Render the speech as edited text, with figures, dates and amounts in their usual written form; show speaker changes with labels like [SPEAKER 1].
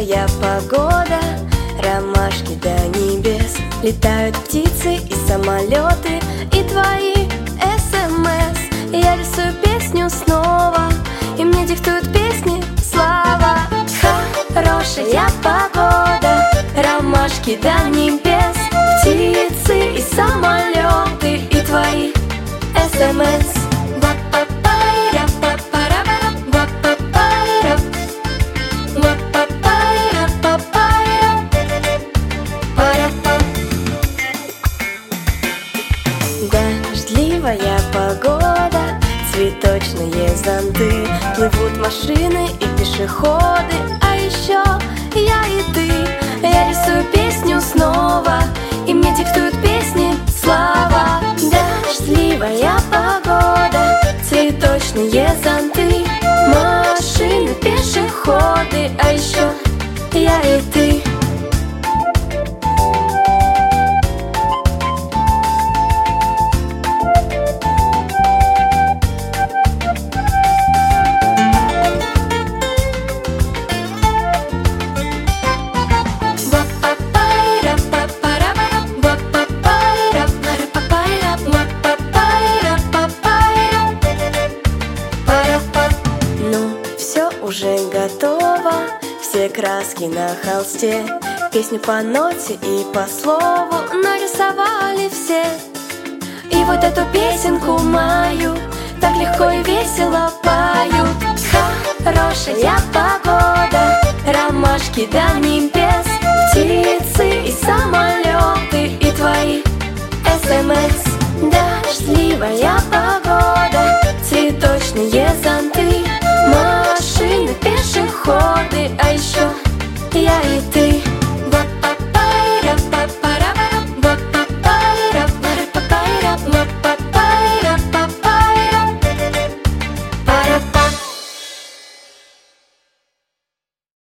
[SPEAKER 1] Хорошая погода, ромашки до небес. Летают птицы и самолеты, и твои СМС. Я рисую песню снова, и мне диктуют песни слава. Хорошая погода, ромашки до небес. Птицы и самолеты, и твои СМС. Дождливая погода, цветочные зонты, плывут машины и пешеходы, а еще я и ты. Я рисую песню снова, и мне диктуют песни слава. Дождливая погода, цветочные зонты, машины, пешеходы, а еще я и ты. Уже готово, все краски на холсте, песню по ноте и по слову нарисовали все. И вот эту песенку мою так легко и весело поют. Хорошая погода, ромашки до небес. Птицы и самолеты, и твои СМС. Дождливая погода, цветочные зонты, машины, пешеходы, а еще я и ты.